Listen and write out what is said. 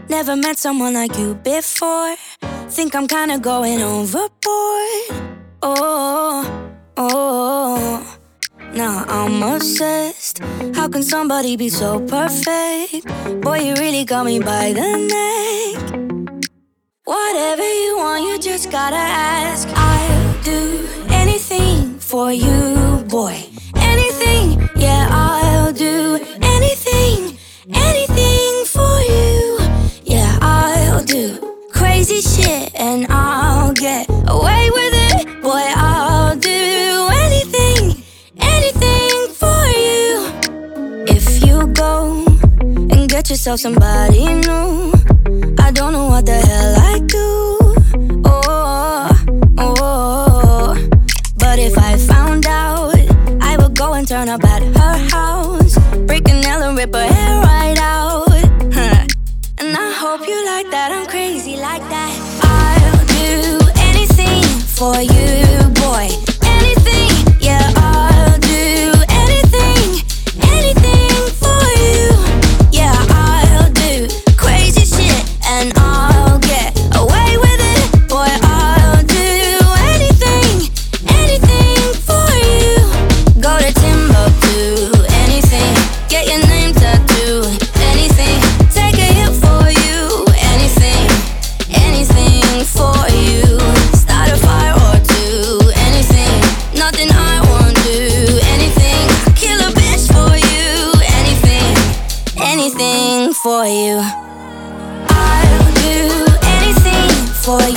Never met someone like you before. Think I'm kinda going overboard. Oh, oh. Now I'm obsessed. How can somebody be so perfect? Boy, you really got me by the neck. Whatever you want, you just gotta ask. I'll do anything for you, boy. Anything, yeah, I'll do anything, anything for you. Yeah, I'll do crazy shit and I'll get away with it. Boy, I'll do anything, anything for you. If you go and get yourself somebody new, I don't know what the hell I do. Oh, oh. But if I found out, I would go and turn up at her house, break a nail and rip her hair right out. And I hope you like that, I'm crazy like that. I'll do anything for you, boy. Anything, yeah, I'll do anything, anything for you. Yeah, I'll do crazy shit and I'll get away with it. Boy, I'll do anything, anything for you. Go to Timbuktu, anything. Get your name tattooed, anything. Take a hit for you, anything, anything for you. Start a fire or two, anything. Nothing I won't do, anything. Kill a bitch for you, anything, anything for you. I'll do anything for you.